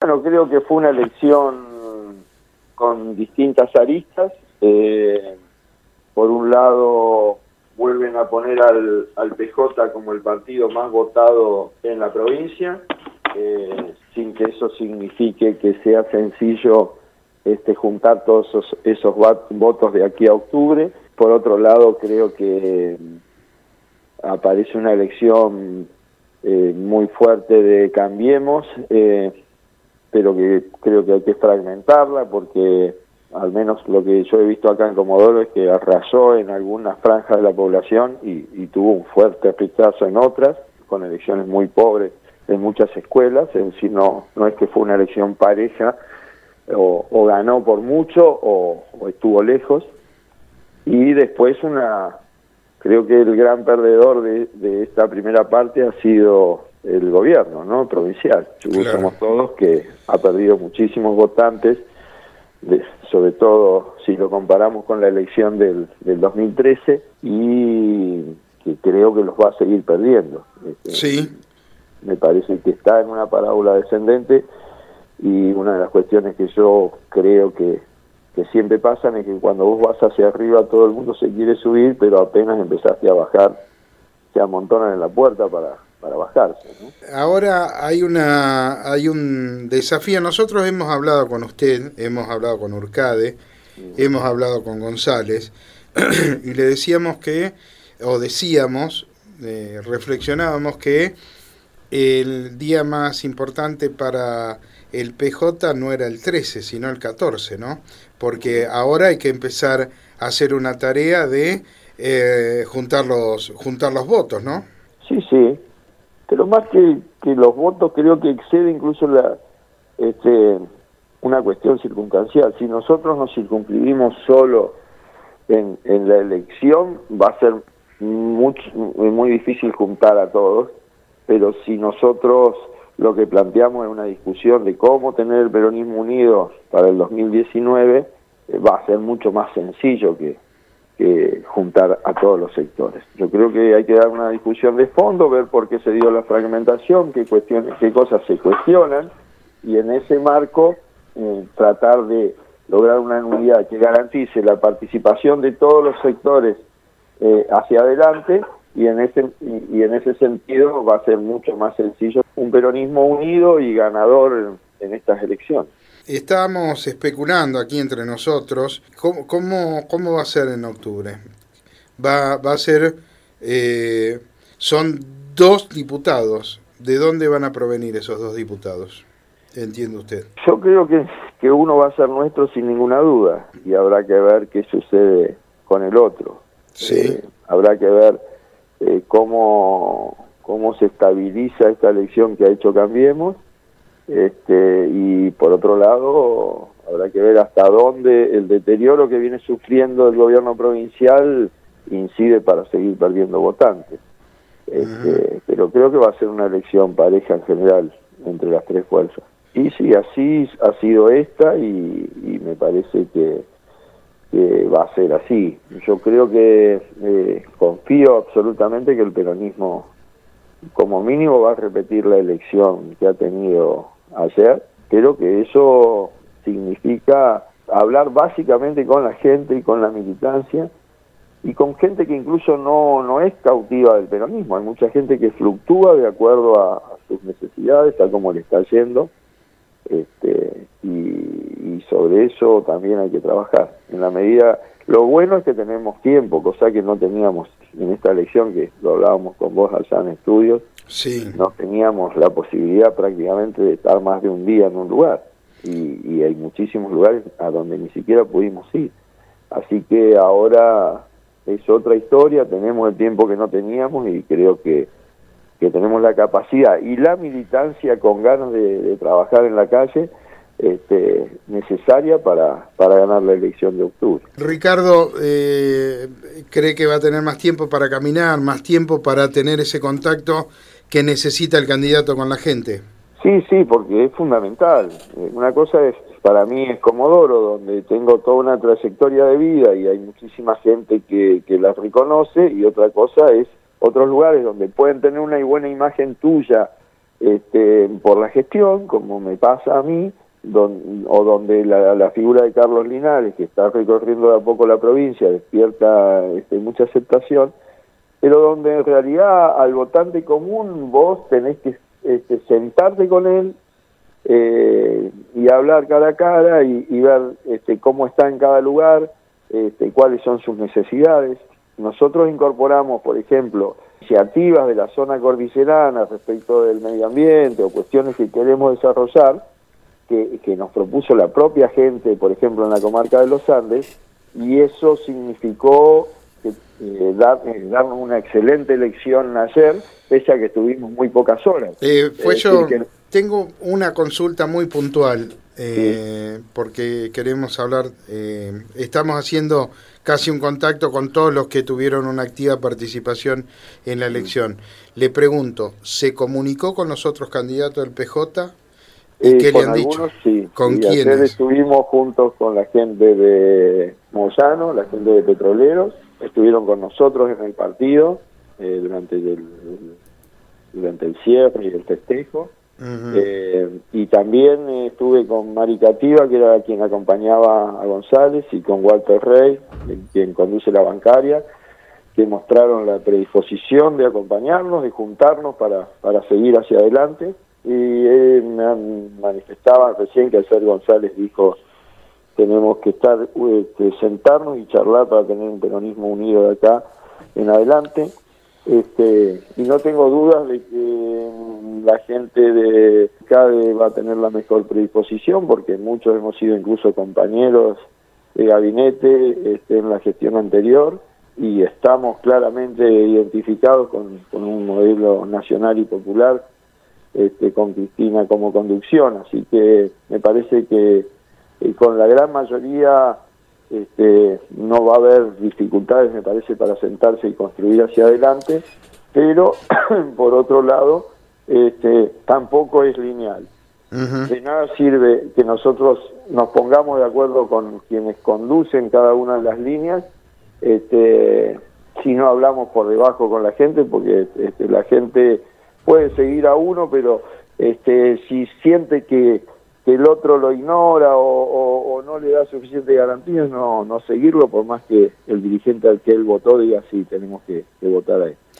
Bueno, creo que fue una elección con distintas aristas. Por un lado, vuelven a poner al PJ como el partido más votado en la provincia, sin que eso signifique que sea sencillo juntar todos esos votos de aquí a octubre. Por otro lado, creo que aparece una elección muy fuerte de Cambiemos, pero que creo que hay que fragmentarla, porque al menos lo que yo he visto acá en Comodoro es que arrasó en algunas franjas de la población y tuvo un fuerte rechazo en otras, con elecciones muy pobres en muchas escuelas. Es decir, no es que fue una elección pareja, o ganó por mucho o estuvo lejos. Y después creo que el gran perdedor de esta primera parte ha sido el gobierno, ¿no?, provincial. Claro. Somos todos que ha perdido muchísimos votantes, sobre todo si lo comparamos con la elección del 2013, y que creo que los va a seguir perdiendo. Sí. Me parece que está en una parábola descendente, y una de las cuestiones que yo creo que siempre pasan es que cuando vos vas hacia arriba todo el mundo se quiere subir, pero apenas empezaste a bajar se amontonan en la puerta para bajarse, ¿no? Ahora hay un desafío. Nosotros hemos hablado con usted, hemos hablado con Urcade, hemos hablado con González, y le decíamos reflexionábamos que el día más importante para el PJ no era el 13, sino el 14, ¿no? Porque ahora hay que empezar a hacer una tarea de juntar los votos, ¿no? Sí, pero más que los votos, creo que excede incluso una cuestión circunstancial. Si nosotros nos circunscribimos solo en la elección, va a ser muy difícil juntar a todos, pero si nosotros lo que planteamos es una discusión de cómo tener el peronismo unido para el 2019, va a ser mucho más sencillo que juntar a todos los sectores. Yo creo que hay que dar una discusión de fondo, ver por qué se dio la fragmentación, qué cosas se cuestionan, y en ese marco tratar de lograr una unidad que garantice la participación de todos los sectores hacia adelante, y en ese sentido va a ser mucho más sencillo un peronismo unido y ganador en estas elecciones. Estábamos especulando aquí entre nosotros cómo va a ser en octubre. Va a ser, son 2 diputados. ¿De dónde van a provenir esos 2 diputados? ¿Entiende usted? Yo creo que uno va a ser nuestro sin ninguna duda, y habrá que ver qué sucede con el otro. Sí. Habrá que ver cómo se estabiliza esta elección que ha hecho Cambiemos, y por otro lado habrá que ver hasta dónde el deterioro que viene sufriendo el gobierno provincial incide para seguir perdiendo votantes. Pero creo que va a ser una elección pareja en general entre las 3 fuerzas. Y sí, así ha sido esta, y me parece que va a ser así. Yo creo que confío absolutamente que el peronismo, como mínimo, va a repetir la elección que ha tenido ayer. Creo que eso significa hablar básicamente con la gente y con la militancia, y con gente que incluso no es cautiva del peronismo. Hay mucha gente que fluctúa de acuerdo a sus necesidades, a cómo le está yendo, y sobre eso también hay que trabajar. En la medida, lo bueno es que tenemos tiempo, cosa que no teníamos en esta elección, que lo hablábamos con vos allá en estudios. Sí. No teníamos la posibilidad prácticamente de estar más de un día en un lugar, y hay muchísimos lugares a donde ni siquiera pudimos ir. Así que ahora es otra historia, tenemos el tiempo que no teníamos, y creo que tenemos la capacidad y la militancia con ganas de trabajar en la calle necesaria para ganar la elección de octubre. Ricardo, ¿cree que va a tener más tiempo para caminar, más tiempo para tener ese contacto que necesita el candidato con la gente? Sí, porque es fundamental. Una cosa para mí es Comodoro, donde tengo toda una trayectoria de vida y hay muchísima gente que la reconoce, y otra cosa es otros lugares donde pueden tener una buena imagen tuya por la gestión, como me pasa a mí, donde la figura de Carlos Linares, que está recorriendo de a poco la provincia, despierta mucha aceptación, pero donde en realidad al votante común vos tenés que sentarte con él y hablar cara a cara y ver cómo está en cada lugar, cuáles son sus necesidades. Nosotros incorporamos, por ejemplo, iniciativas de la zona cordillerana respecto del medio ambiente o cuestiones que queremos desarrollar, que nos propuso la propia gente, por ejemplo, en la comarca de los Andes, y eso significó darnos una excelente elección ayer, pese a que estuvimos muy pocas horas. Tengo una consulta muy puntual, sí. porque queremos hablar, estamos haciendo casi un contacto con todos los que tuvieron una activa participación en la elección. Le pregunto, ¿se comunicó con los otros candidatos del PJ? ¿Y qué le han dicho? Sí. ¿Con quiénes? Ayer estuvimos juntos con la gente de Moyano, la gente de Petroleros, estuvieron con nosotros en el partido durante el cierre y el festejo. Y también estuve con Mari Cativa, que era quien acompañaba a González, y con Walter Rey, quien conduce la bancaria, que mostraron la predisposición de acompañarnos, de juntarnos para seguir hacia adelante. Y me manifestaban recién que ayer González dijo: tenemos que sentarnos y charlar para tener un peronismo unido de acá en adelante. Y no tengo dudas de que la gente de CADE va a tener la mejor predisposición, porque muchos hemos sido incluso compañeros de gabinete en la gestión anterior, y estamos claramente identificados con un modelo nacional y popular, con Cristina como conducción. Así que me parece que con la gran mayoría no va a haber dificultades, me parece, para sentarse y construir hacia adelante, pero por otro lado tampoco es lineal. De nada sirve que nosotros nos pongamos de acuerdo con quienes conducen cada una de las líneas si no hablamos por debajo con la gente, porque la gente puede seguir a uno, pero si siente que el otro lo ignora o no le da suficientes garantías, no seguirlo, por más que el dirigente al que él votó diga sí, tenemos que votar a él.